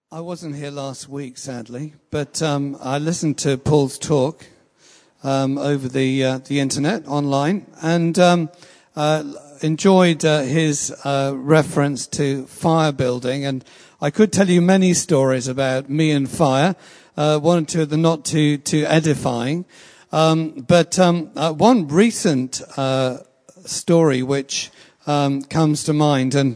I wasn't here last week, sadly, but I listened to Paul's talk over the internet, online, and enjoyed his reference to fire building. And I could tell you many stories about me and fire, one or two of them not too edifying. But one recent story which comes to mind and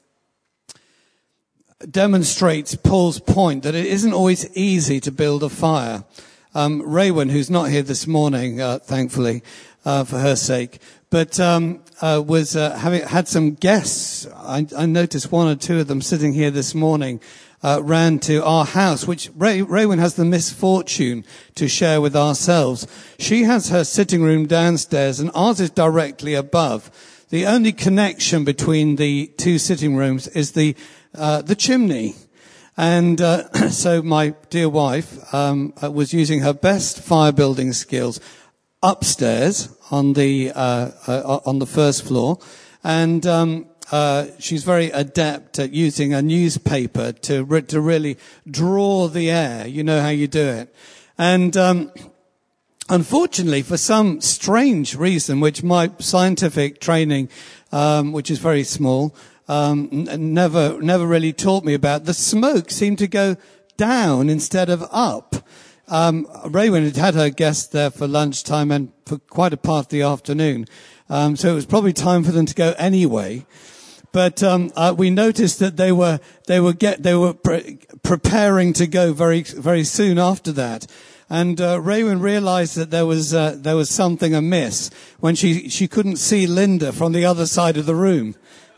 demonstrates Paul's point that it isn't always easy to build a fire. Raywin, who's not here this morning, thankfully, for her sake, but was had some guests. I noticed one or two of them sitting here this morning, ran to our house, which Raywin has the misfortune to share with ourselves. She has her sitting room downstairs, and ours is directly above. The only connection between the two sitting rooms is the chimney. And so my dear wife was using her best fire building skills upstairs on the first floor, and she's very adept at using a newspaper to really draw the air. You know how you do it. And unfortunately, for some strange reason, which my scientific training, which is very small, never really taught me about, the smoke seemed to go down instead of up. Raywin had her guests there for lunchtime and for quite a part of the afternoon. So it was probably time for them to go anyway. But we noticed that they were preparing to go very, very soon after that. And Raywin realized that there was something amiss when she couldn't see Linda from the other side of the room.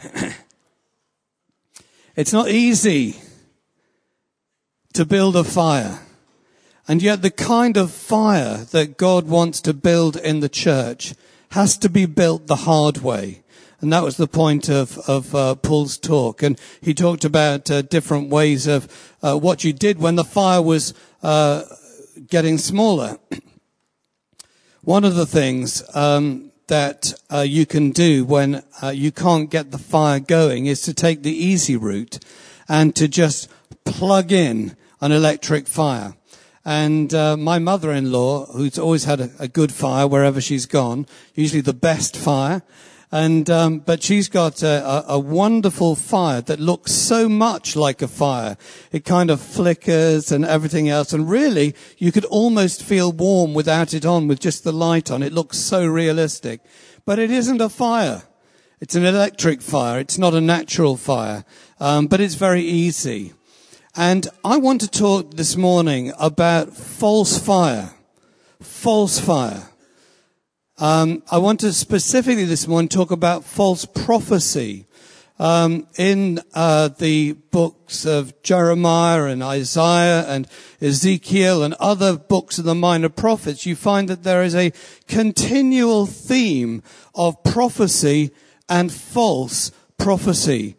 It's not easy to build a fire. And yet the kind of fire that God wants to build in the church has to be built the hard way. And that was the point of Paul's talk. And he talked about different ways of what you did when the fire was getting smaller. One of the things that you can do when you can't get the fire going is to take the easy route and to just plug in an electric fire. And my mother-in-law, who's always had a good fire wherever she's gone, usually the best fire, and but she's got a wonderful fire that looks so much like a fire. It kind of flickers and everything else, and really you could almost feel warm without it on, with just the light on. It looks so realistic. But it isn't a fire. It's an electric fire. It's not a natural fire. But it's very easy. And I want to talk this morning about false fire. False fire. I want to specifically this morning talk about false prophecy. In the books of Jeremiah and Isaiah and Ezekiel and other books of the minor prophets, you find that there is a continual theme of prophecy and false prophecy.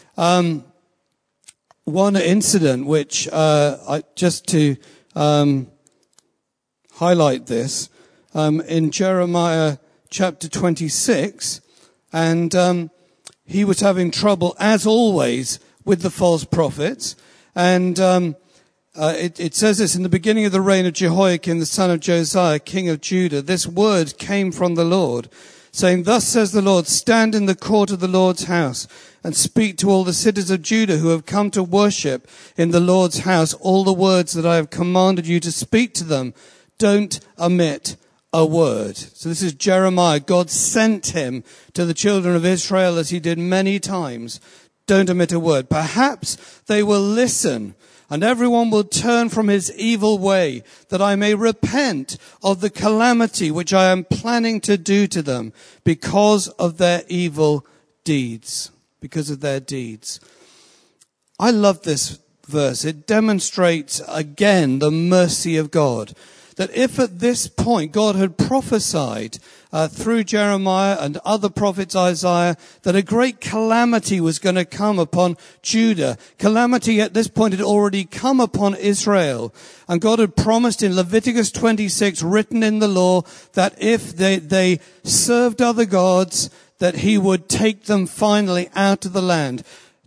One incident which, just to highlight this, in Jeremiah chapter 26, and he was having trouble, as always, with the false prophets. And it says this: in the beginning of the reign of Jehoiakim, the son of Josiah, king of Judah, this word came from the Lord, saying, "Thus says the Lord, stand in the court of the Lord's house and speak to all the cities of Judah who have come to worship in the Lord's house all the words that I have commanded you to speak to them. Don't omit a word." So this is Jeremiah. God sent him to the children of Israel as he did many times. Don't omit a word. Perhaps they will listen, and everyone will turn from his evil way, that I may repent of the calamity which I am planning to do to them because of their evil deeds. Because of their deeds. I love this verse. It demonstrates again the mercy of God. That if at this point God had prophesied through Jeremiah and other prophets, Isaiah, that a great calamity was going to come upon Judah. Calamity at this point had already come upon Israel. And God had promised in Leviticus 26, written in the law, that if they served other gods, that he would take them finally out of the land.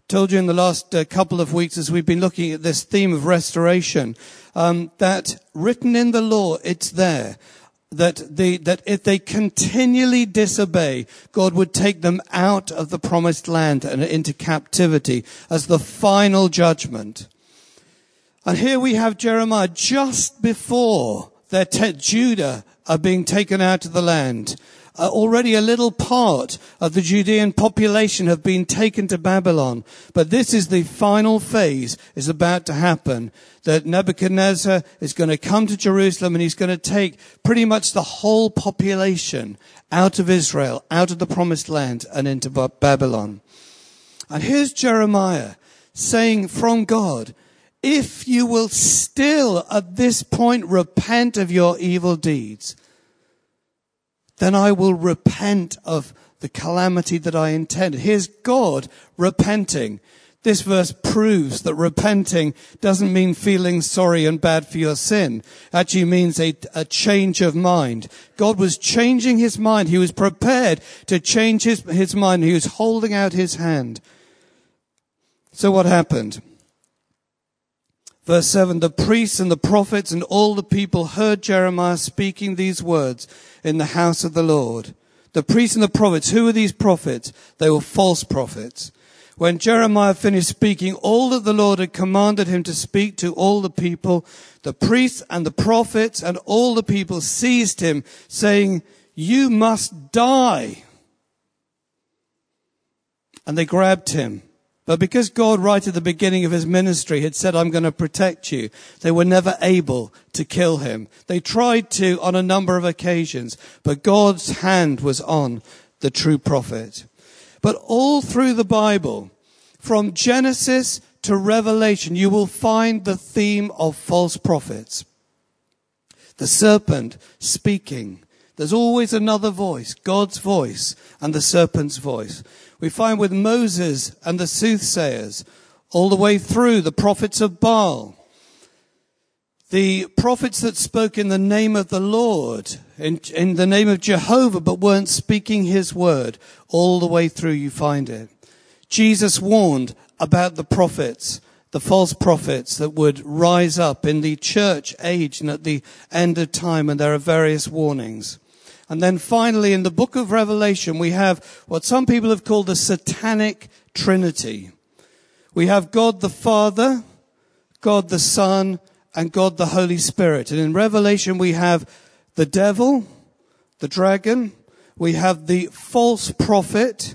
told you in the last couple of weeks as we've been looking at this theme of restoration, that written in the law, it's there, that if they continually disobey, God would take them out of the promised land and into captivity as the final judgment. And here we have Jeremiah just before Judah are being taken out of the land. Already a little part of the Judean population have been taken to Babylon. But this is the final phase is about to happen. That Nebuchadnezzar is going to come to Jerusalem and he's going to take pretty much the whole population out of Israel, out of the promised land and into Babylon. And here's Jeremiah saying from God, if you will still at this point repent of your evil deeds, then I will repent of the calamity that I intended. Here's God repenting. This verse proves that repenting doesn't mean feeling sorry and bad for your sin. It actually means a change of mind. God was changing his mind. He was prepared to change his mind. He was holding out his hand. So what happened? Verse 7, the priests and the prophets and all the people heard Jeremiah speaking these words in the house of the Lord. The priests and the prophets, who were these prophets? They were false prophets. When Jeremiah finished speaking all that the Lord had commanded him to speak to all the people, the priests and the prophets and all the people seized him, saying, you must die. And they grabbed him. But because God right at the beginning of his ministry had said, I'm going to protect you, they were never able to kill him. They tried to on a number of occasions, but God's hand was on the true prophet. But all through the Bible, from Genesis to Revelation, you will find the theme of false prophets. The serpent speaking. There's always another voice, God's voice and the serpent's voice. We find with Moses and the soothsayers, all the way through the prophets of Baal, the prophets that spoke in the name of the Lord, in the name of Jehovah, but weren't speaking his word. All the way through you find it. Jesus warned about the prophets, the false prophets that would rise up in the church age and at the end of time, and there are various warnings. And then finally, in the book of Revelation, we have what some people have called the Satanic Trinity. We have God the Father, God the Son, and God the Holy Spirit. And in Revelation, we have the devil, the dragon. We have the false prophet.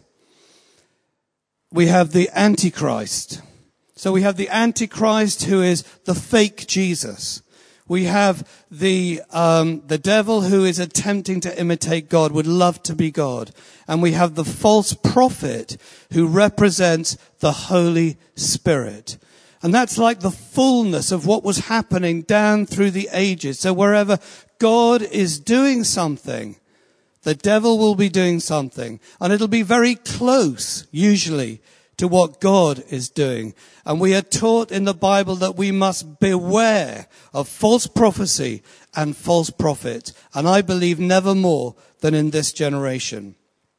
We have the Antichrist. So we have the Antichrist, who is the fake Jesus. We have the devil who is attempting to imitate God, would love to be God. And we have the false prophet who represents the Holy Spirit. And that's like the fullness of what was happening down through the ages. So wherever God is doing something, the devil will be doing something. And it'll be very close, usually, to what God is doing. And we are taught in the Bible that we must beware of false prophecy and false prophets. And I believe never more than in this generation.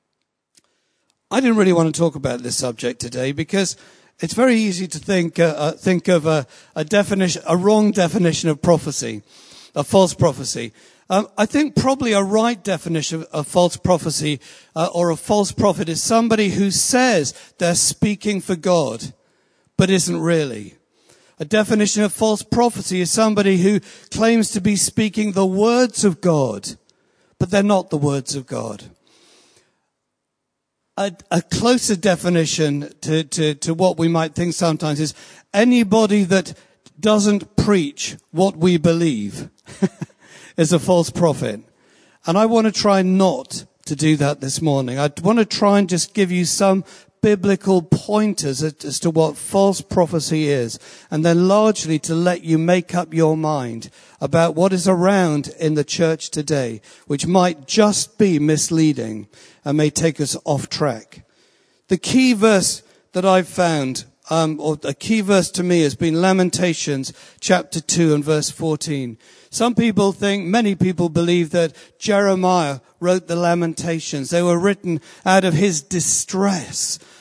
I didn't really want to talk about this subject today because it's very easy to think of a wrong definition of prophecy, a false prophecy. I think probably a right definition of false prophecy or a false prophet is somebody who says they're speaking for God, but isn't really. A definition of false prophecy is somebody who claims to be speaking the words of God, but they're not the words of God. A closer definition to what we might think sometimes is anybody that doesn't preach what we believe is a false prophet. And I want to try not to do that this morning. I want to try and just give you some biblical pointers as to what false prophecy is, and then largely to let you make up your mind about what is around in the church today, which might just be misleading and may take us off track. The key verse that I've found, or a key verse to me, has been Lamentations chapter 2 and verse 14. Many people believe that Jeremiah wrote the Lamentations. They were written out of his distress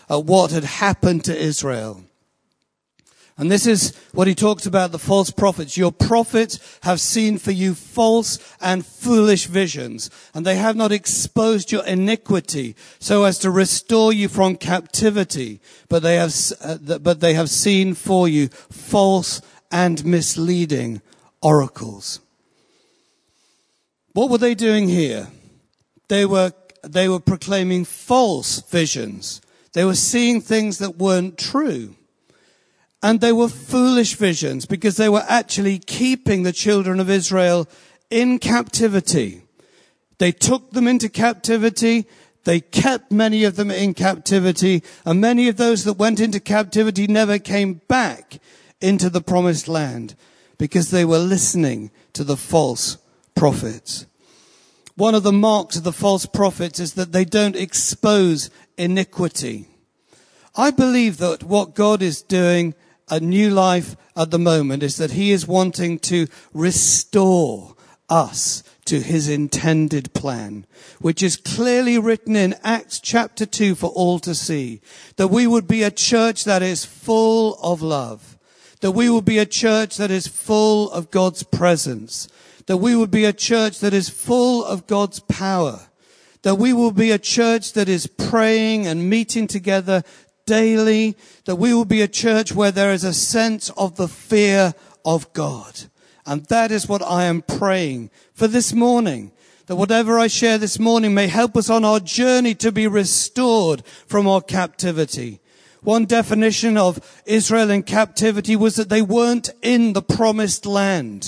at what had happened to Israel. And this is what he talks about the false prophets. Your prophets have seen for you false and foolish visions, and they have not exposed your iniquity so as to restore you from captivity, but they have seen for you false and misleading oracles. What were they doing here? They were proclaiming false visions. They were seeing things that weren't true. And they were foolish visions because they were actually keeping the children of Israel in captivity. They took them into captivity. They kept many of them in captivity. And many of those that went into captivity never came back into the promised land because they were listening to the false prophets. One of the marks of the false prophets is that they don't expose iniquity. I believe that what God is doing at New Life at the moment is that he is wanting to restore us to his intended plan, which is clearly written in Acts chapter 2 for all to see, that we would be a church that is full of love, that we would be a church that is full of God's presence, that we would be a church that is full of God's power, that we will be a church that is praying and meeting together daily, that we will be a church where there is a sense of the fear of God. And that is what I am praying for this morning, that whatever I share this morning may help us on our journey to be restored from our captivity. One definition of Israel in captivity was that they weren't in the promised land.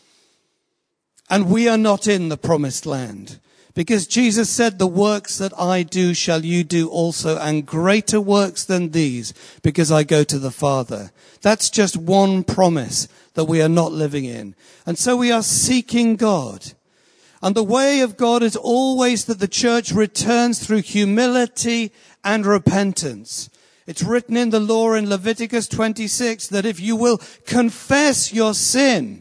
And we are not in the promised land. Because Jesus said, the works that I do shall you do also, and greater works than these, because I go to the Father. That's just one promise that we are not living in. And so we are seeking God. And the way of God is always that the church returns through humility and repentance. It's written in the law in Leviticus 26 that if you will confess your sin,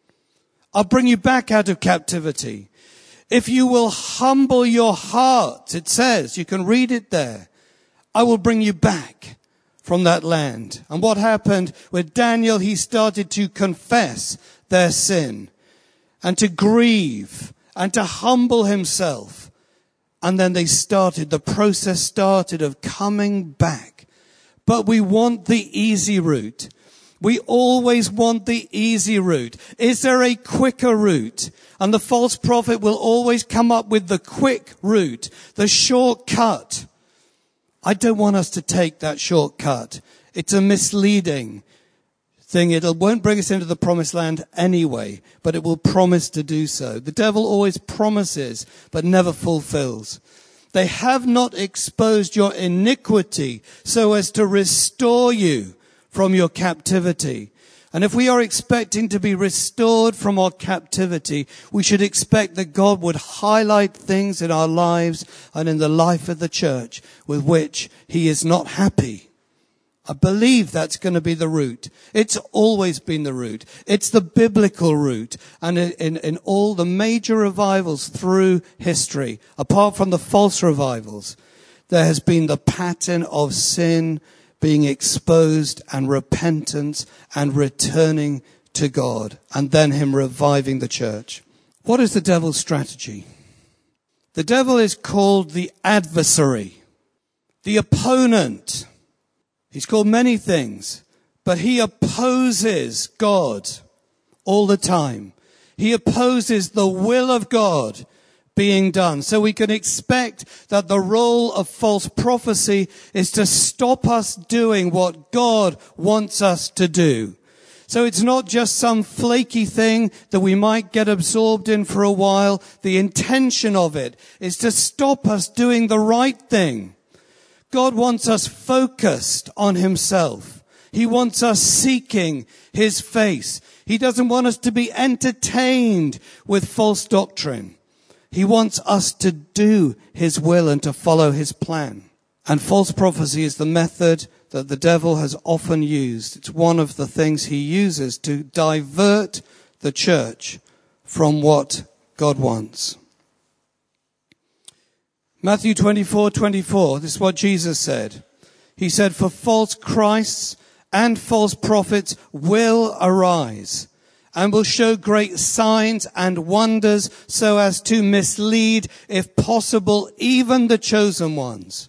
I'll bring you back out of captivity. If you will humble your heart, it says, you can read it there, I will bring you back from that land. And what happened with Daniel, he started to confess their sin and to grieve and to humble himself. And then the process started of coming back. But we want the easy route. We always want the easy route. Is there a quicker route? And the false prophet will always come up with the quick route, the shortcut. I don't want us to take that shortcut. It's a misleading thing. It won't bring us into the promised land anyway, but it will promise to do so. The devil always promises, but never fulfills. They have not exposed your iniquity so as to restore you from your captivity. And if we are expecting to be restored from our captivity, we should expect that God would highlight things in our lives and in the life of the church with which he is not happy. I believe that's going to be the route. It's always been the route. It's the biblical route. And in all the major revivals through history, apart from the false revivals, there has been the pattern of sin being exposed and repentance and returning to God, and then him reviving the church. What is the devil's strategy? The devil is called the adversary, the opponent. He's called many things, but he opposes God all the time. He opposes the will of God being done. So we can expect that the role of false prophecy is to stop us doing what God wants us to do. So it's not just some flaky thing that we might get absorbed in for a while. The intention of it is to stop us doing the right thing. God wants us focused on himself. He wants us seeking his face. He doesn't want us to be entertained with false doctrine. He wants us to do his will and to follow his plan. And false prophecy is the method that the devil has often used. It's one of the things he uses to divert the church from what God wants. Matthew 24:24, this is what Jesus said. He said, for false Christs and false prophets will arise and will show great signs and wonders so as to mislead, if possible, even the chosen ones.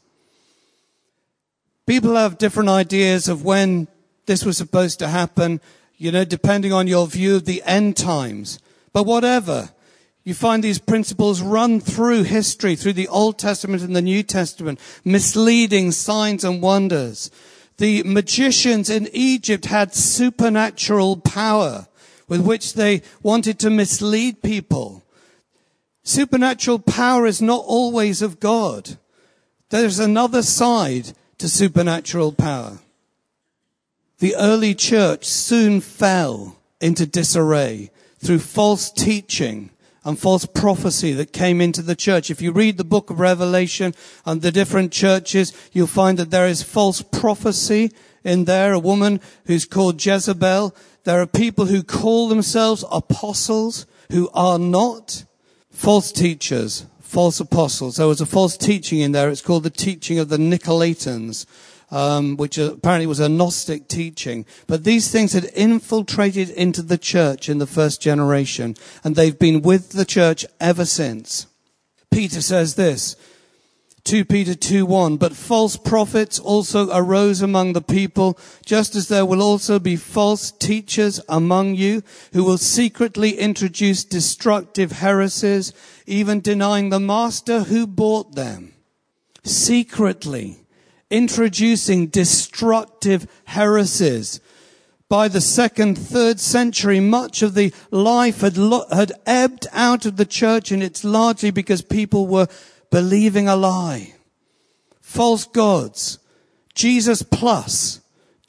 People have different ideas of when this was supposed to happen, depending on your view of the end times. But whatever, you find these principles run through history, through the Old Testament and the New Testament, misleading signs and wonders. The magicians in Egypt had supernatural power with which they wanted to mislead people. Supernatural power is not always of God. There's another side to supernatural power. The early church soon fell into disarray through false teaching and false prophecy that came into the church. If you read the book of Revelation and the different churches, you'll find that there is false prophecy in there, a woman who's called Jezebel. There are people who call themselves apostles who are not. False teachers, false apostles. There was a false teaching in there. It's called the teaching of the Nicolaitans, which apparently was a Gnostic teaching. But these things had infiltrated into the church in the first generation, and they've been with the church ever since. Peter says this, 2 Peter 2:1, but false prophets also arose among the people, just as there will also be false teachers among you who will secretly introduce destructive heresies, even denying the master who bought them. Secretly introducing destructive heresies. By the 2nd, 3rd century, much of the life had ebbed out of the church, and it's largely because people were believing a lie. False gods. Jesus plus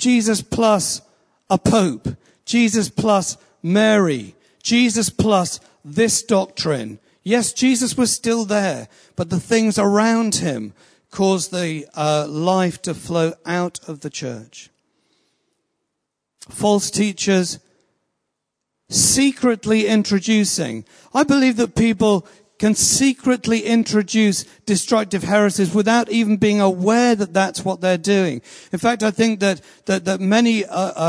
a pope. Jesus plus Mary. Jesus plus this doctrine. Yes, Jesus was still there, but the things around him caused the life to flow out of the church. False teachers secretly introducing. I believe that people can secretly introduce destructive heresies without even being aware that that's what they're doing. In fact, I think that many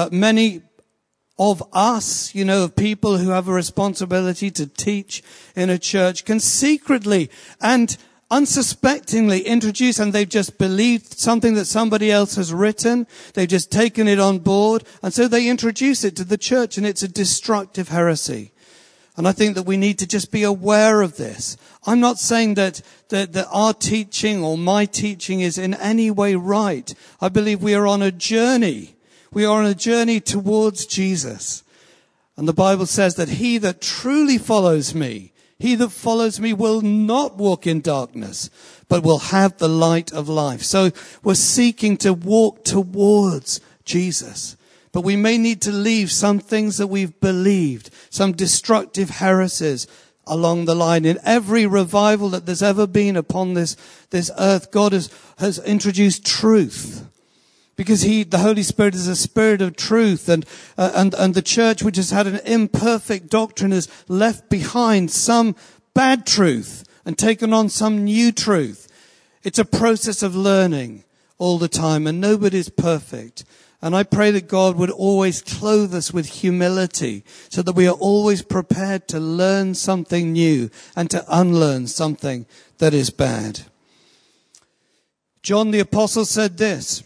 of us, of people who have a responsibility to teach in a church, can secretly and unsuspectingly introduce, and they've just believed something that somebody else has written. They've just taken it on board, and so they introduce it to the church, and it's a destructive heresy. And I think that we need to just be aware of this. I'm not saying that our teaching or my teaching is in any way right. I believe we are on a journey. We are on a journey towards Jesus. And the Bible says that he that truly follows me, he that follows me will not walk in darkness, but will have the light of life. So we're seeking to walk towards Jesus. But we may need to leave some things that we've believed, some destructive heresies along the line. In every revival that there's ever been upon this earth, God has introduced truth. Because the Holy Spirit is a spirit of truth, and the church, which has had an imperfect doctrine, has left behind some bad truth and taken on some new truth. It's a process of learning all the time, and nobody's perfect. And I pray that God would always clothe us with humility so that we are always prepared to learn something new and to unlearn something that is bad. John the Apostle said this,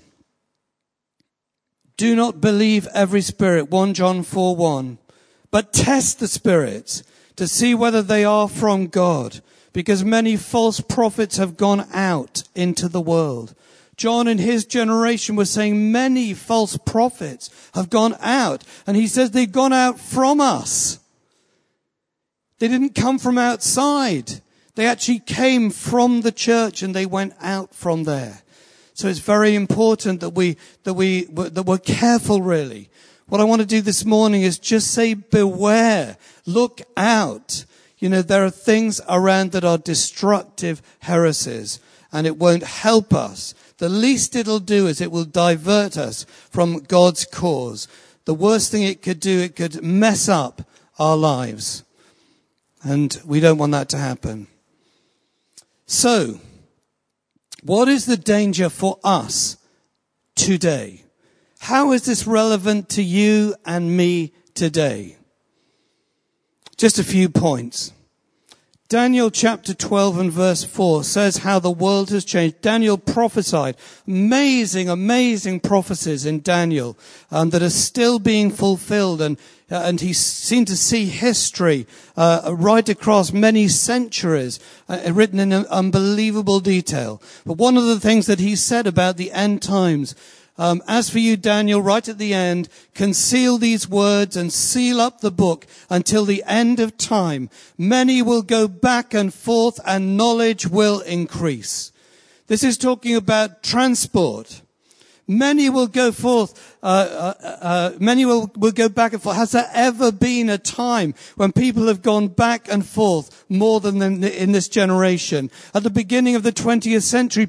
do not believe every spirit, 1 John 4:1, but test the spirits to see whether they are from God, because many false prophets have gone out into the world. John in his generation was saying many false prophets have gone out. And he says they've gone out from us. They didn't come from outside. They actually came from the church and they went out from there. So it's very important that we're careful, really. What I want to do this morning is just say beware, look out. There are things around that are destructive heresies, and it won't help us. The least it'll do is it will divert us from God's cause. The worst thing it could do, it could mess up our lives. And we don't want that to happen. So, what is the danger for us today? How is this relevant to you and me today? Just a few points. Daniel chapter 12 and verse 4 says how the world has changed. Daniel prophesied amazing prophecies in Daniel that are still being fulfilled, and he seemed to see history right across many centuries written in unbelievable detail. But one of the things that he said about the end times, as for you, Daniel, right at the end, conceal these words and seal up the book until the end of time. Many will go back and forth and knowledge will increase. This is talking about transport. Many will go forth, many will go back and forth. Has there ever been a time when people have gone back and forth more than in this generation? At the beginning of the 20th century,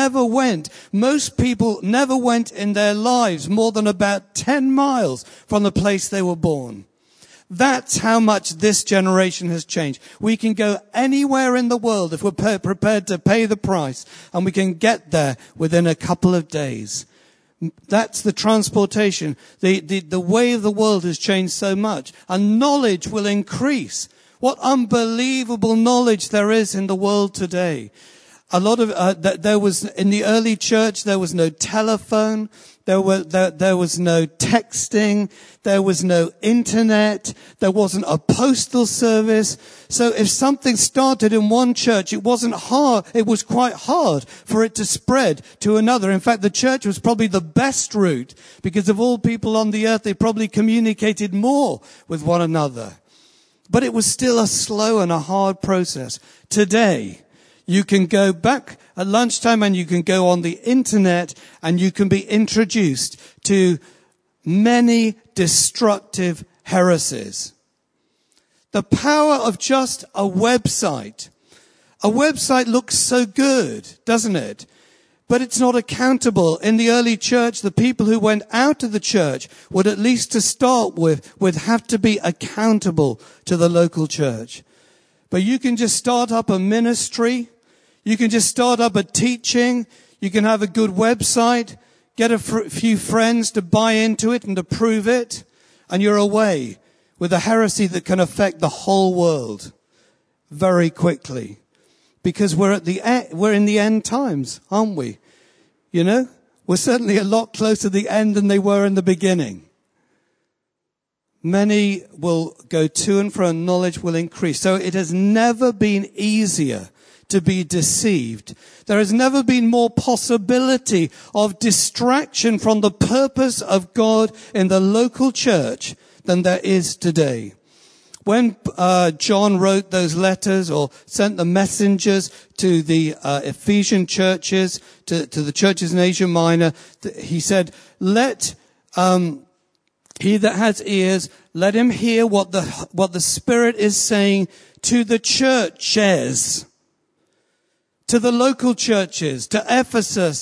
most people never went in their lives more than about 10 miles from the place they were born. That's how much this generation has changed. We can go anywhere in the world if we're prepared to pay the price, and we can get there within a couple of days. That's the transportation. The way of the world has changed so much, and knowledge will increase. What unbelievable knowledge there is in the world today. A lot of there was in the early church, there was no telephone, there was no texting, there was no internet, there wasn't a postal service. So if something started in one church, it was quite hard for it to spread to another. In fact, the church was probably the best route, because of all people on the earth, they probably communicated more with one another. But it was still a slow and a hard process. Today, you can go back at lunchtime and you can go on the internet and you can be introduced to many destructive heresies. The power of just a website. A website looks so good, doesn't it? But it's not accountable. In the early church, the people who went out of the church would, at least to start with, would have to be accountable to the local church. But you can just start up a ministry. You can just start up a teaching. You can have a good website, get a few friends to buy into it and approve it, and you're away with a heresy that can affect the whole world very quickly. Because we're in the end times, aren't we? You know, we're certainly a lot closer to the end than they were in the beginning. Many will go to and fro, and knowledge will increase. So it has never been easier to be deceived. There has never been more possibility of distraction from the purpose of God in the local church than there is today. When John wrote those letters or sent the messengers to the Ephesian churches, to the churches in Asia Minor, he said, let he that has ears, let him hear what the Spirit is saying to the churches. To the local churches, to Ephesus,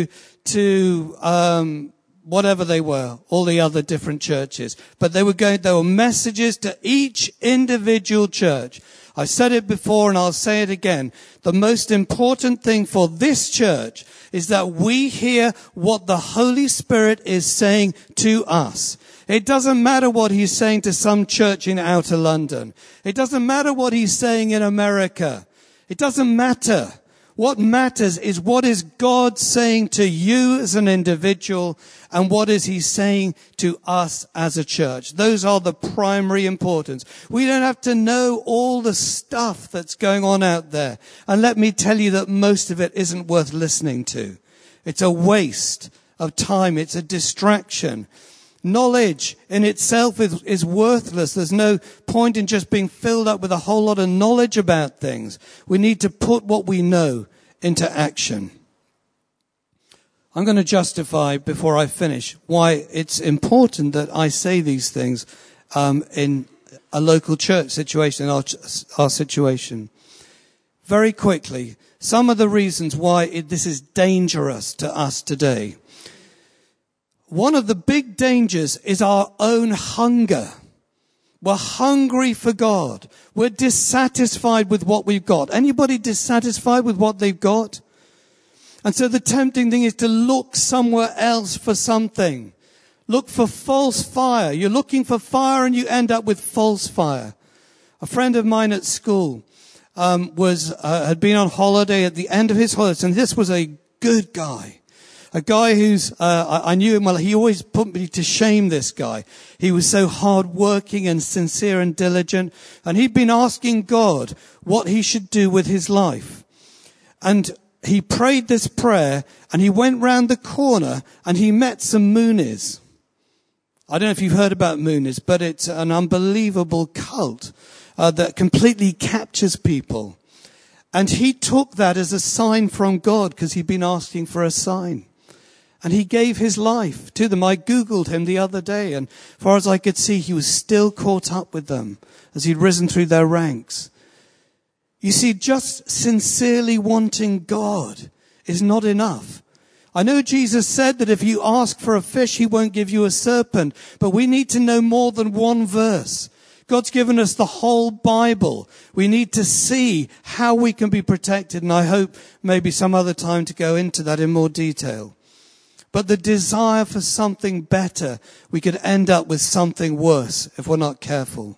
to whatever they were, all the other different churches. But there were messages to each individual church. I said it before and I'll say it again. The most important thing for this church is that we hear what the Holy Spirit is saying to us. It doesn't matter what he's saying to some church in outer London. It doesn't matter what he's saying in America. It doesn't matter. What matters is what is God saying to you as an individual, and what is he saying to us as a church. Those are the primary importance. We don't have to know all the stuff that's going on out there. And let me tell you that most of it isn't worth listening to. It's a waste of time. It's a distraction. Knowledge in itself is worthless. There's no point in just being filled up with a whole lot of knowledge about things. We need to put what we know into action. I'm going to justify, before I finish, why it's important that I say these things in a local church situation, our situation. Very quickly, some of the reasons why this is dangerous to us today. One of the big dangers is our own hunger. We're hungry for God. We're dissatisfied with what we've got. Anybody dissatisfied with what they've got? And so the tempting thing is to look somewhere else for something. Look for false fire. You're looking for fire and you end up with false fire. A friend of mine at school had been on holiday at the end of his holidays, and this was a good guy. A guy who's, I knew him well. He always put me to shame, this guy. He was so hard-working and sincere and diligent. And he'd been asking God what he should do with his life. And he prayed this prayer, and he went round the corner, and he met some Moonies. I don't know if you've heard about Moonies, but it's an unbelievable cult that completely captures people. And he took that as a sign from God, because he'd been asking for a sign. And he gave his life to them. I Googled him the other day, and as far as I could see, he was still caught up with them as he'd risen through their ranks. You see, just sincerely wanting God is not enough. I know Jesus said that if you ask for a fish, he won't give you a serpent. But we need to know more than one verse. God's given us the whole Bible. We need to see how we can be protected. And I hope maybe some other time to go into that in more detail. But the desire for something better, we could end up with something worse if we're not careful.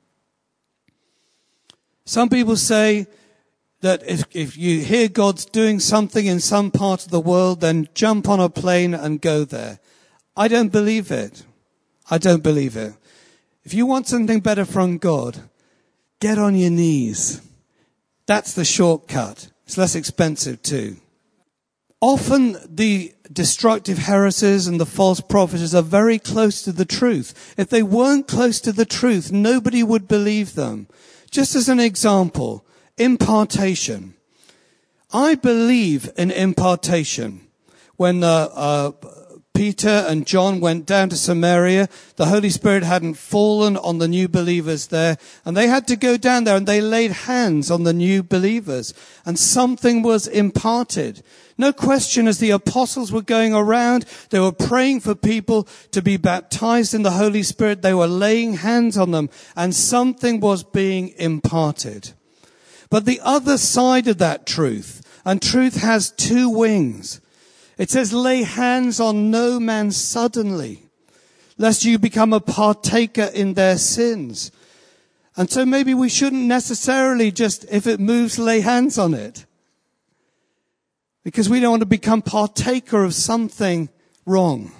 Some people say that if you hear God's doing something in some part of the world, then jump on a plane and go there. I don't believe it. I don't believe it. If you want something better from God, get on your knees. That's the shortcut. It's less expensive too. Often the destructive heresies and the false prophets are very close to the truth. If they weren't close to the truth, nobody would believe them. Just as an example, impartation. I believe in impartation. When Peter and John went down to Samaria, the Holy Spirit hadn't fallen on the new believers there, and they had to go down there and they laid hands on the new believers, and something was imparted. No question, as the apostles were going around, they were praying for people to be baptized in the Holy Spirit. They were laying hands on them, and something was being imparted. But the other side of that truth, and truth has two wings. It says, lay hands on no man suddenly, lest you become a partaker in their sins. And so maybe we shouldn't necessarily just, if it moves, lay hands on it. Because we don't want to become partaker of something wrong.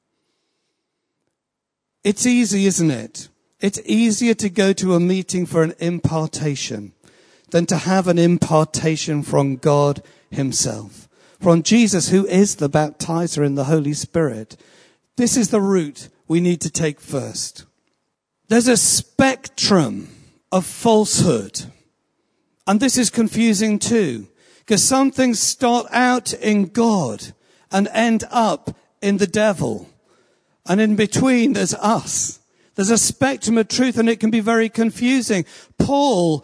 It's easy, isn't it? It's easier to go to a meeting for an impartation than to have an impartation from God himself. From Jesus, who is the baptizer in the Holy Spirit. This is the route we need to take first. There's a spectrum of falsehood. And this is confusing too. Because some things start out in God and end up in the devil. And in between, there's us. There's a spectrum of truth, and it can be very confusing. Saul,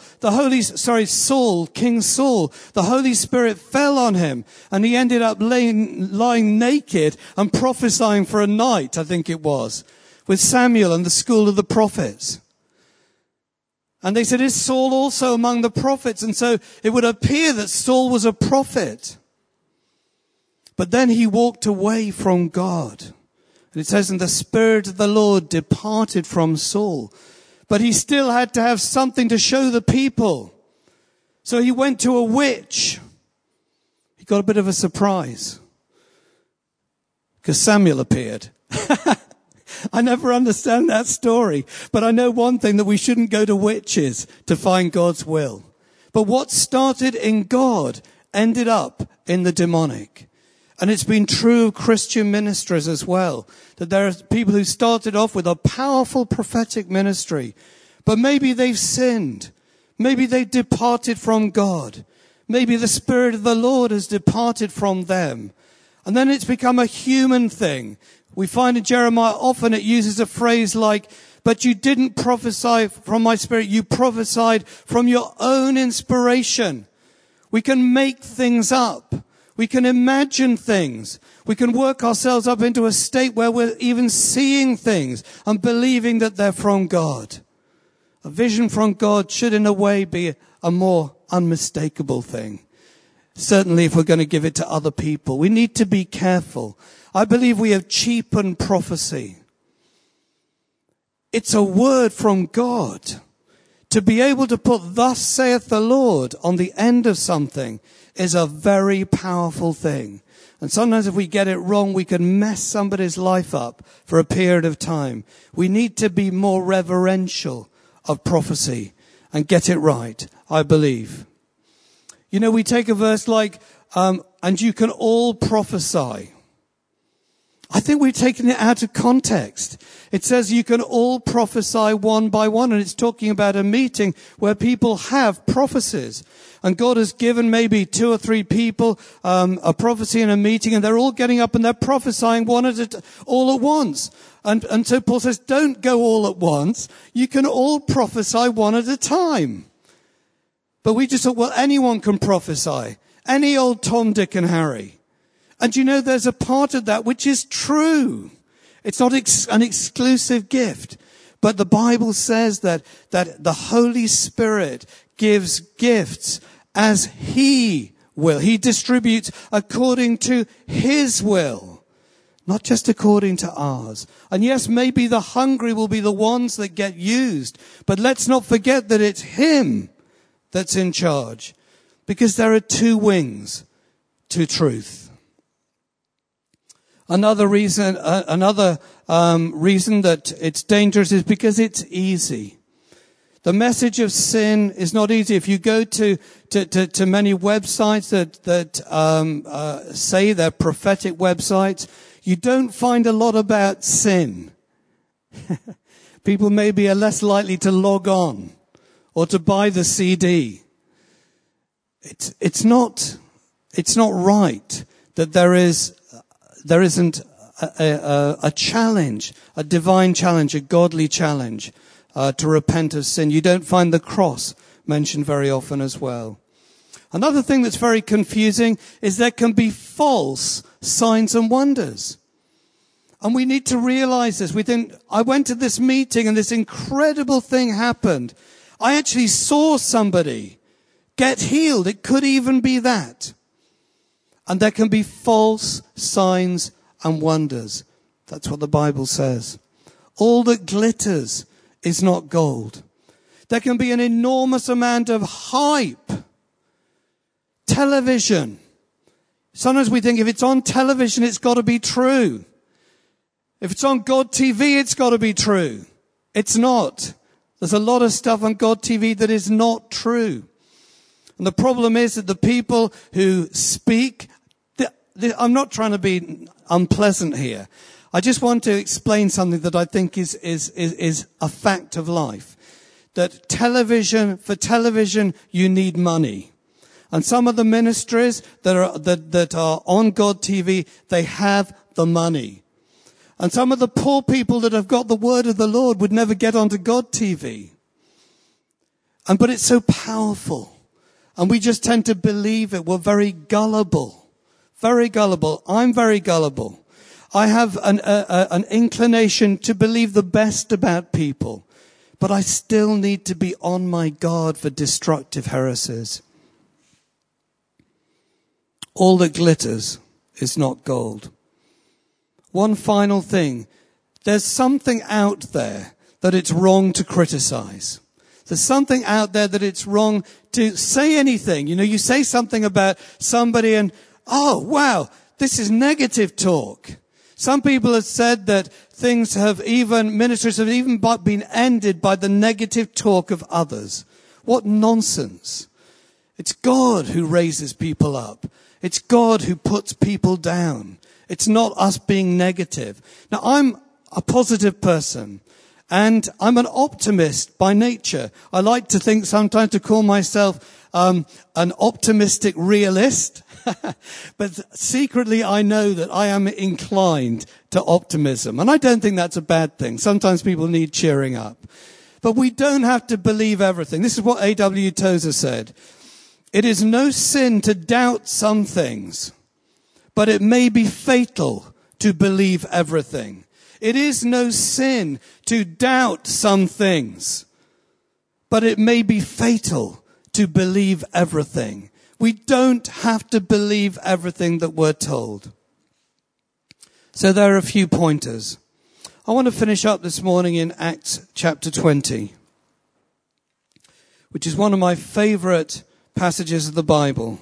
King Saul, the Holy Spirit fell on him, and he ended up lying naked and prophesying for a night, I think it was, with Samuel and the school of the prophets. And they said, is Saul also among the prophets? And so it would appear that Saul was a prophet. But then he walked away from God. And it says, and the Spirit of the Lord departed from Saul. But he still had to have something to show the people. So he went to a witch. He got a bit of a surprise. Because Samuel appeared. I never understand that story. But I know one thing, that we shouldn't go to witches to find God's will. But what started in God ended up in the demonic. And it's been true of Christian ministers as well. That there are people who started off with a powerful prophetic ministry. But maybe they've sinned. Maybe they've departed from God. Maybe the Spirit of the Lord has departed from them. And then it's become a human thing. We find in Jeremiah often it uses a phrase like, but you didn't prophesy from my Spirit, you prophesied from your own inspiration. We can make things up. We can imagine things. We can work ourselves up into a state where we're even seeing things and believing that they're from God. A vision from God should in a way be a more unmistakable thing. Certainly if we're going to give it to other people. We need to be careful. I believe we have cheapened prophecy. It's a word from God. To be able to put "thus saith the Lord" on the end of something is a very powerful thing. And sometimes if we get it wrong, we can mess somebody's life up for a period of time. We need to be more reverential of prophecy and get it right, I believe. You know, we take a verse like, and you can all prophesy. I think we've taken it out of context. It says you can all prophesy one by one, and it's talking about a meeting where people have prophecies. And God has given maybe 2 or 3 people a prophecy in a meeting, and they're all getting up and they're prophesying all at once. And so Paul says, don't go all at once. You can all prophesy one at a time. But we just thought, well, anyone can prophesy. Any old Tom, Dick and Harry. And you know, there's a part of that which is true. It's not an exclusive gift. But the Bible says that the Holy Spirit gives gifts as He will. He distributes according to His will, not just according to ours. And yes, maybe the hungry will be the ones that get used. But let's not forget that it's Him that's in charge. Because there are 2 wings to truth. Another reason that it's dangerous is because it's easy. The message of sin is not easy. If you go to many websites that say they're prophetic websites, you don't find a lot about sin. People maybe are less likely to log on or to buy the CD. It's not right that there isn't a challenge, a divine challenge, a godly challenge to repent of sin. You don't find the cross mentioned very often as well. Another thing that's very confusing is there can be false signs and wonders. And we need to realize this. I went to this meeting and this incredible thing happened. I actually saw somebody get healed. It could even be that. And there can be false signs and wonders. That's what the Bible says. All that glitters is not gold. There can be an enormous amount of hype. Television. Sometimes we think if it's on television, it's got to be true. If it's on God TV, it's got to be true. It's not. There's a lot of stuff on God TV that is not true. And the problem is that the people who speak, I'm not trying to be unpleasant here. I just want to explain something that I think is a fact of life. That for television, you need money. And some of the ministries that are on God TV, they have the money. And some of the poor people that have got the word of the Lord would never get onto God TV. But it's so powerful. And we just tend to believe it. We're very gullible. Very gullible. I'm very gullible. I have an inclination to believe the best about people. But I still need to be on my guard for destructive heresies. All that glitters is not gold. One final thing. There's something out there that it's wrong to criticize. There's something out there that it's wrong to say anything. You know, you say something about somebody and, oh, wow, this is negative talk. Some people have said that ministries have even been ended by the negative talk of others. What nonsense. It's God who raises people up. It's God who puts people down. It's not us being negative. Now, I'm a positive person. And I'm an optimist by nature. I like to think sometimes to call myself an optimistic realist. But secretly I know that I am inclined to optimism. And I don't think that's a bad thing. Sometimes people need cheering up. But we don't have to believe everything. This is what A.W. Tozer said. It is no sin to doubt some things, but it may be fatal to believe everything. It is no sin to doubt some things, but it may be fatal to believe everything. We don't have to believe everything that we're told. So there are a few pointers. I want to finish up this morning in Acts chapter 20, which is one of my favorite passages of the Bible.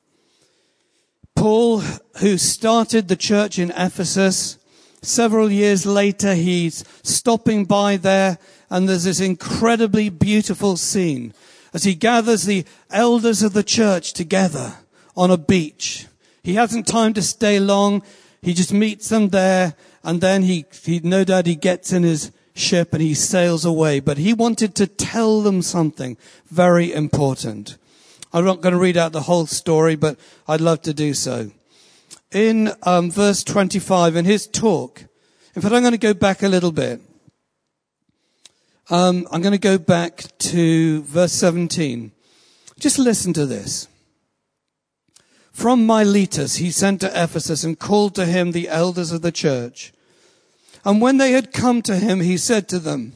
Paul, who started the church in Ephesus, several years later he's stopping by there, and there's this incredibly beautiful scene as he gathers the elders of the church together on a beach. He hasn't time to stay long. He just meets them there, and then he no doubt he gets in his ship and he sails away. But he wanted to tell them something very important. I'm not going to read out the whole story, but I'd love to do so. In verse 25, in his talk, in fact, I'm going to go back a little bit. I'm going to go back to verse 17. Just listen to this. From Miletus he sent to Ephesus and called to him the elders of the church. And when they had come to him, he said to them,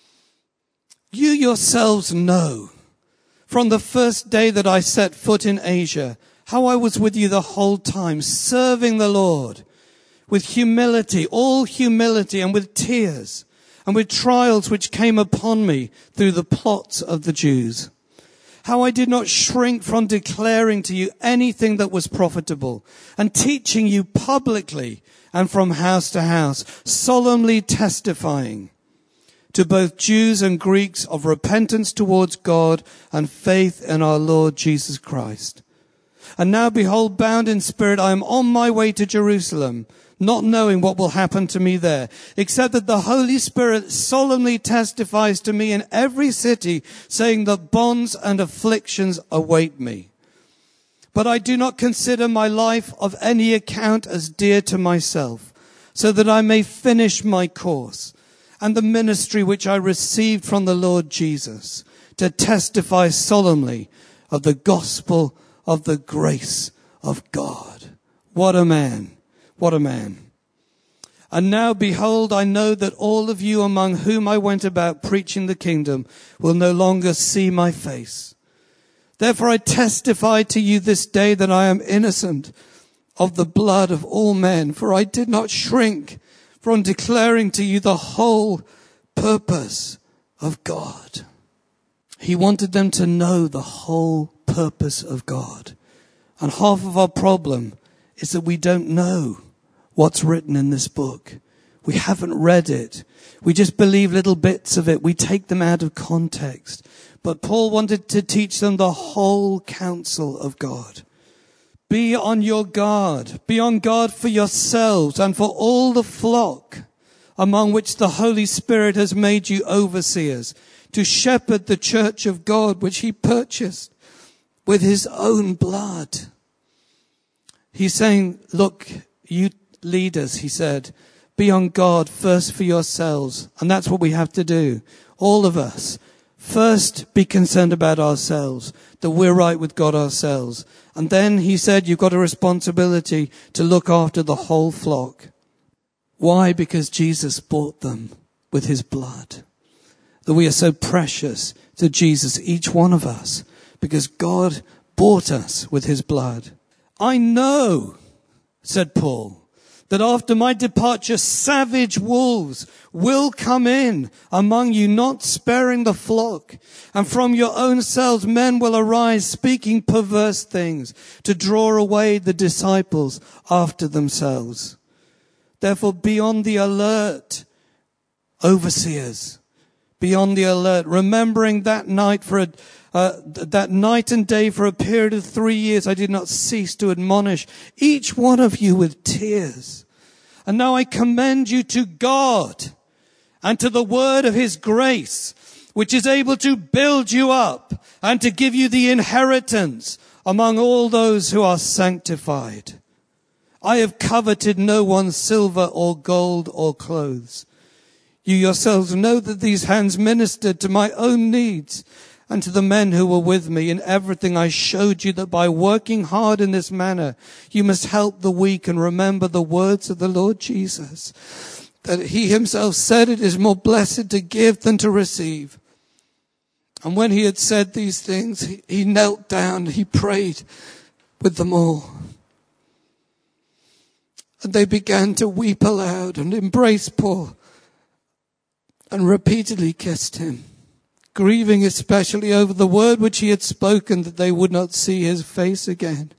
"You yourselves know from the first day that I set foot in Asia, how I was with you the whole time, serving the Lord with humility, all humility, and with tears, and with trials which came upon me through the plots of the Jews. How I did not shrink from declaring to you anything that was profitable, and teaching you publicly and from house to house, solemnly testifying to both Jews and Greeks of repentance towards God and faith in our Lord Jesus Christ. And now behold, bound in spirit, I am on my way to Jerusalem, not knowing what will happen to me there, except that the Holy Spirit solemnly testifies to me in every city, saying that bonds and afflictions await me. But I do not consider my life of any account as dear to myself, so that I may finish my course and the ministry which I received from the Lord Jesus, to testify solemnly of the gospel of the grace of God." What a man. What a man. "And now behold, I know that all of you among whom I went about preaching the kingdom will no longer see my face. Therefore I testify to you this day that I am innocent of the blood of all men, for I did not shrink from declaring to you the whole purpose of God." He wanted them to know the whole purpose of God. And half of our problem is that we don't know what's written in this book. We haven't read it. We just believe little bits of it. We take them out of context. But Paul wanted to teach them the whole counsel of God. Be on your guard. Be on guard for yourselves and for all the flock among which the Holy Spirit has made you overseers, to shepherd the church of God, which he purchased with his own blood. He's saying, look, you leaders, he said, be on guard first for yourselves. And that's what we have to do. All of us. First, be concerned about ourselves, that we're right with God ourselves. And then he said, you've got a responsibility to look after the whole flock. Why? Because Jesus bought them with his blood. That we are so precious to Jesus, each one of us, because God bought us with his blood. I know, said Paul, that after my departure, savage wolves will come in among you, not sparing the flock. And from your own selves, men will arise speaking perverse things to draw away the disciples after themselves. Therefore, be on the alert, overseers. Be on the alert, remembering that night that night and day for a period of 3 years, I did not cease to admonish each one of you with tears. And now I commend you to God and to the word of his grace, which is able to build you up and to give you the inheritance among all those who are sanctified. I have coveted no one's silver or gold or clothes. You yourselves know that these hands ministered to my own needs and to the men who were with me. In everything I showed you that by working hard in this manner, you must help the weak and remember the words of the Lord Jesus, that he himself said it is more blessed to give than to receive. And when he had said these things, he knelt down, he prayed with them all. And they began to weep aloud and embrace Paul and repeatedly kissed him, grieving especially over the word which he had spoken, that they would not see his face again.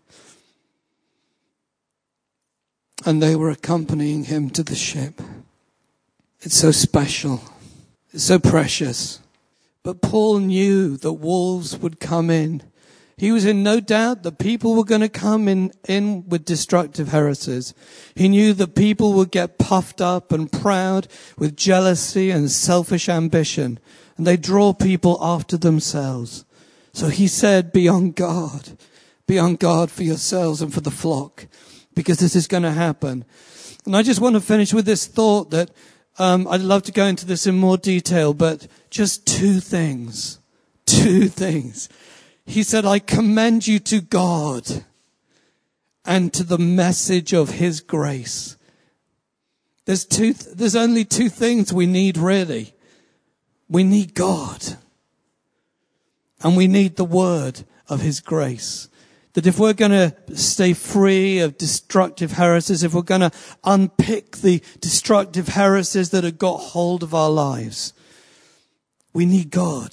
And they were accompanying him to the ship. It's so special. It's so precious. But Paul knew that wolves would come in. He was in no doubt that people were going to come in with destructive heresies. He knew that people would get puffed up and proud with jealousy and selfish ambition. And they draw people after themselves. So he said, be on guard. Be on guard for yourselves and for the flock, because this is going to happen. And I just want to finish with this thought that I'd love to go into this in more detail, but just two things. He said, I commend you to God and to the message of his grace. There's only two things we need, really. We need God, and we need the word of his grace. That if we're going to stay free of destructive heresies, if we're going to unpick the destructive heresies that have got hold of our lives, we need God.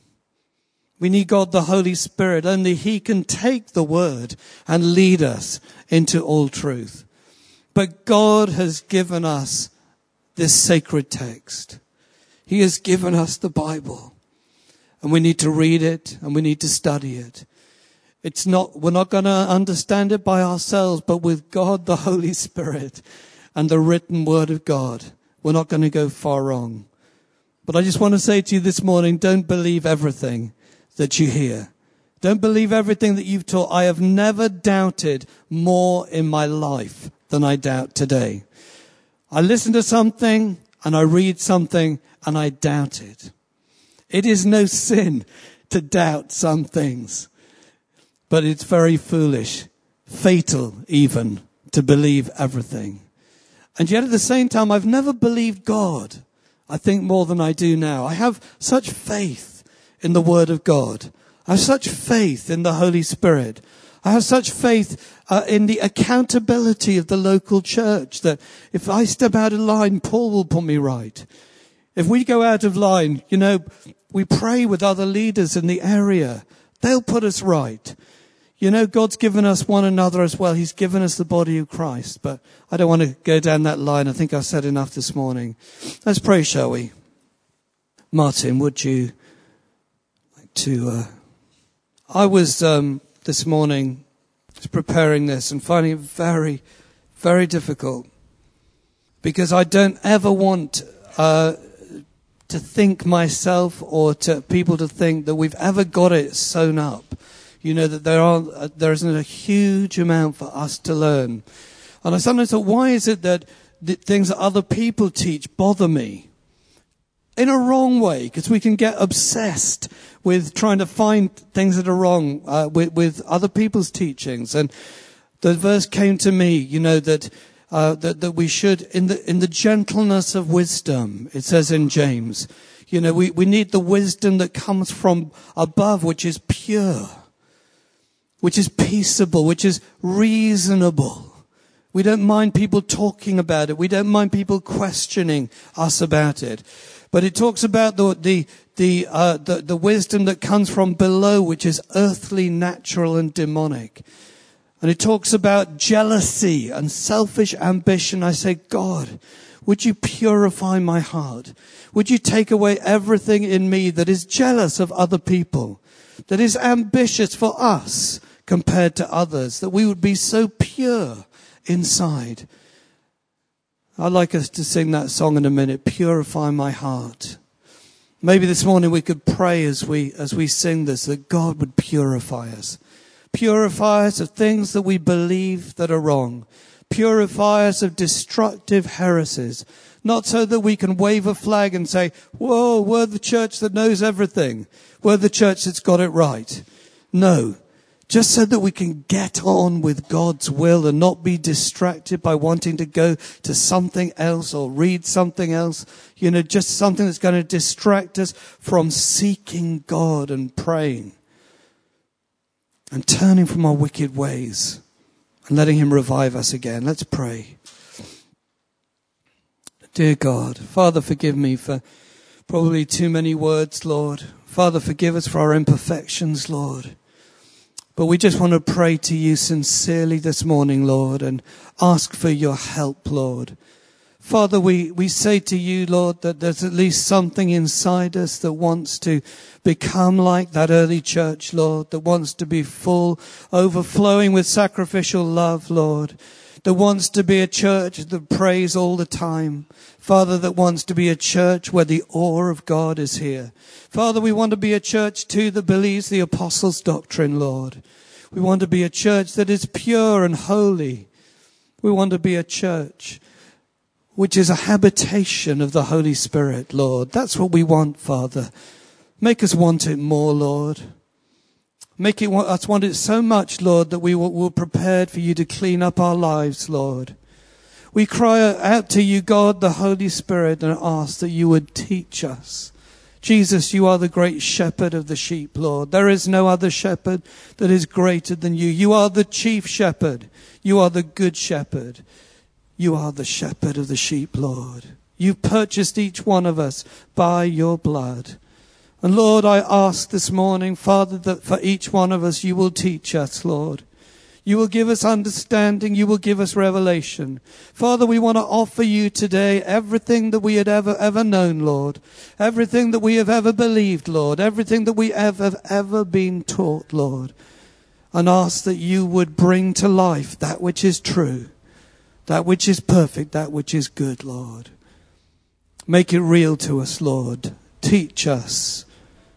We need God, the Holy Spirit. Only he can take the word and lead us into all truth. But God has given us this sacred text. He has given us the Bible. And we need to read it and we need to study it. We're not going to understand it by ourselves, but with God, the Holy Spirit, and the written word of God, we're not going to go far wrong. But I just want to say to you this morning, don't believe everything that you hear. Don't believe everything that you've taught. I have never doubted more in my life than I doubt today. I listen to something and I read something and I doubt it. It is no sin to doubt some things. But it's very foolish, fatal even, to believe everything. And yet at the same time, I've never believed God, I think, more than I do now. I have such faith in the Word of God. I have such faith in the Holy Spirit. I have such faith in the accountability of the local church that if I step out of line, Paul will put me right. If we go out of line, we pray with other leaders in the area. They'll put us right. God's given us one another as well. He's given us the body of Christ. But I don't want to go down that line. I think I've said enough this morning. Let's pray, shall we? Martin, would you like to... I was this morning preparing this and finding it very, very difficult. Because I don't ever want to think myself or to people to think that we've ever got it sewn up. That there isn't a huge amount for us to learn. And I sometimes thought, why is it that the things that other people teach bother me? In a wrong way, because we can get obsessed with trying to find things that are wrong with other people's teachings. And the verse came to me, that we should, in the gentleness of wisdom, it says in James, we need the wisdom that comes from above, which is pure, which is peaceable, which is reasonable. We don't mind people talking about it. We don't mind people questioning us about it. But it talks about the wisdom that comes from below, which is earthly, natural, and demonic. And it talks about jealousy and selfish ambition. I say, God, would you purify my heart? Would you take away everything in me that is jealous of other people, that is ambitious for us compared to others, that we would be so pure inside. I'd like us to sing that song in a minute, Purify My Heart. Maybe this morning we could pray as we sing this, that God would purify us. Purify us of things that we believe that are wrong. Purify us of destructive heresies. Not so that we can wave a flag and say, whoa, we're the church that knows everything. We're the church that's got it right. No. just so that we can get on with God's will and not be distracted by wanting to go to something else or read something else. Just something that's going to distract us from seeking God and praying and turning from our wicked ways and letting him revive us again. Let's pray. Dear God, Father, forgive me for probably too many words, Lord. Father, forgive us for our imperfections, Lord. But we just want to pray to you sincerely this morning, Lord, and ask for your help, Lord. Father, we say to you, Lord, that there's at least something inside us that wants to become like that early church, Lord, that wants to be full, overflowing with sacrificial love, Lord, that wants to be a church that prays all the time. Father, that wants to be a church where the awe of God is here. Father, we want to be a church too that believes the apostles' doctrine, Lord. We want to be a church that is pure and holy. We want to be a church which is a habitation of the Holy Spirit, Lord. That's what we want, Father. Make us want it more, Lord. Make us want it so much, Lord, that we're prepared for you to clean up our lives, Lord. We cry out to you, God, the Holy Spirit, and ask that you would teach us. Jesus, you are the great shepherd of the sheep, Lord. There is no other shepherd that is greater than you. You are the chief shepherd. You are the good shepherd. You are the shepherd of the sheep, Lord. You've purchased each one of us by your blood. And Lord, I ask this morning, Father, that for each one of us, you will teach us, Lord. You will give us understanding. You will give us revelation. Father, we want to offer you today everything that we had ever known, Lord. Everything that we have ever believed, Lord. Everything that we have ever been taught, Lord. And ask that you would bring to life that which is true, that which is perfect, that which is good, Lord. Make it real to us, Lord. Teach us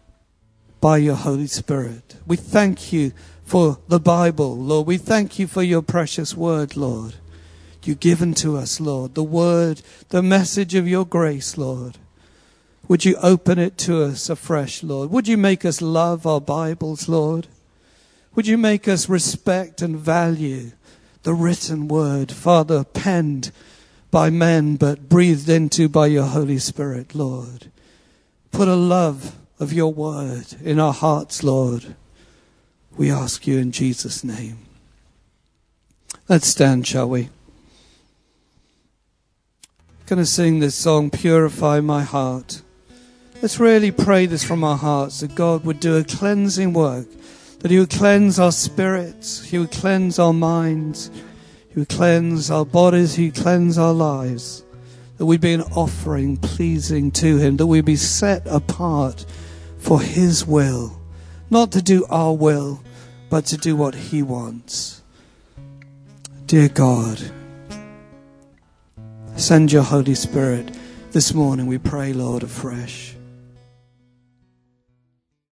by your Holy Spirit. We thank you for the Bible, Lord. We thank you for your precious word, Lord. You've given to us, Lord, the word, the message of your grace, Lord. Would you open it to us afresh, Lord? Would you make us love our Bibles, Lord? Would you make us respect and value the written word, Father, penned by men but breathed into by your Holy Spirit, Lord? Put a love of your word in our hearts, Lord. We ask you in Jesus' name. Let's stand, shall we? I'm going to sing this song, Purify My Heart. Let's really pray this from our hearts, that God would do a cleansing work, that he would cleanse our spirits, he would cleanse our minds, he would cleanse our bodies, he would cleanse our lives, that we'd be an offering pleasing to him, that we'd be set apart for his will, not to do our will, but to do what he wants. Dear God, send your Holy Spirit this morning, we pray, Lord, afresh.